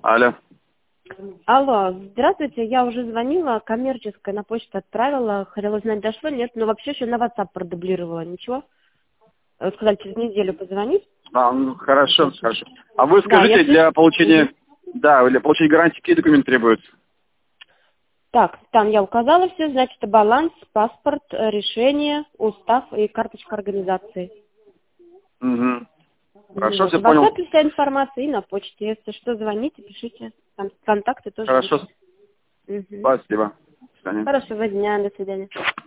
Алло. Алло, здравствуйте, я уже звонила, коммерческая на почту отправила, хотела узнать, дошло, нет, но вообще еще на WhatsApp продублировала, ничего? Сказали, через неделю позвонить. Ну, хорошо, хорошо. А вы Да, скажите, если... для получения, да, для получения гарантии какие документы требуются? Так, там я указала все, значит, баланс, паспорт, решение, устав и карточка организации. Угу. Хорошо, Вот. все В понял. WhatsApp вся информация и на почте. Если что, звоните, пишите. Там контакты тоже Хорошо, есть. Мгм. спасибо. До свидания. Хорошего дня, до свидания.